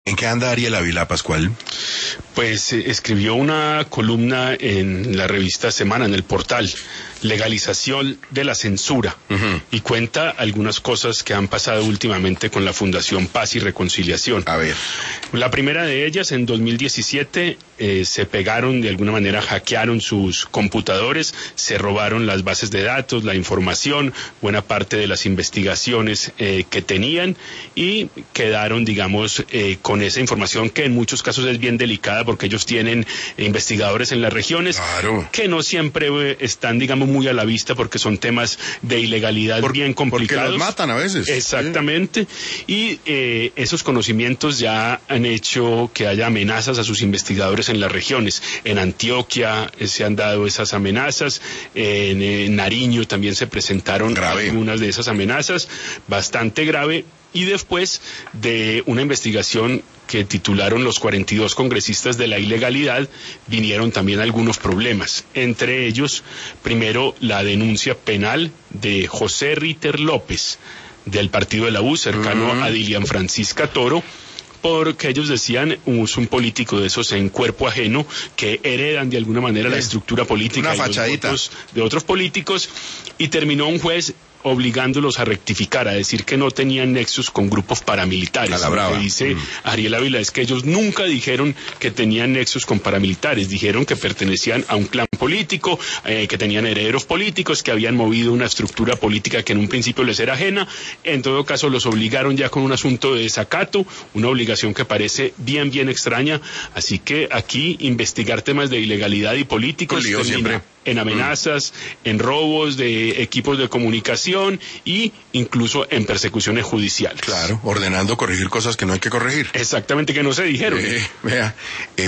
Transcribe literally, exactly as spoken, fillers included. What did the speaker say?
¿En qué anda Ariel Ávila, Pascual? Pues eh, escribió una columna en la revista Semana, en el portal, Legalización de la Censura, uh-huh. y cuenta algunas cosas que han pasado últimamente con la Fundación Paz y Reconciliación. A ver. La primera de ellas, en dos mil diecisiete, eh, se pegaron, de alguna manera hackearon sus computadores, se robaron las bases de datos, la información, buena parte de las investigaciones eh, que tenían, y quedaron, digamos, eh, con esa información que en muchos casos es bien delicada porque ellos tienen eh, investigadores en las regiones, claro. que no siempre eh, están, digamos, muy a la vista porque son temas de ilegalidad Por, bien complicados. Porque los matan a veces. Exactamente. Sí. Y eh, esos conocimientos ya han hecho que haya amenazas a sus investigadores en las regiones. En Antioquia eh, se han dado esas amenazas, eh, en, en Nariño también se presentaron grave. algunas de esas amenazas, bastante grave. Y después de una investigación que titularon Los cuarenta y dos congresistas de la ilegalidad, vinieron también algunos problemas. Entre ellos, primero, la denuncia penal de José Ritter López, del partido de la U, cercano uh-huh. a Dilian Francisca Toro, porque ellos decían, es un político de esos en cuerpo ajeno, que heredan de alguna manera sí. la estructura política y los votos de otros políticos, y terminó un juez obligándolos a rectificar, a decir que no tenían nexos con grupos paramilitares. Lo que dice mm. Ariel Ávila es que ellos nunca dijeron que tenían nexos con paramilitares, dijeron que pertenecían a un clan político, eh, que tenían herederos políticos, que habían movido una estructura política que en un principio les era ajena. En todo caso los obligaron ya con un asunto de desacato, una obligación que parece bien, bien extraña. Así que aquí investigar temas de ilegalidad y políticos termina siempre en amenazas, mm. en robos de equipos de comunicación y incluso en persecuciones judiciales. Claro, ordenando corregir cosas que no hay que corregir. Exactamente, que no se dijeron. Eh, vea, eh,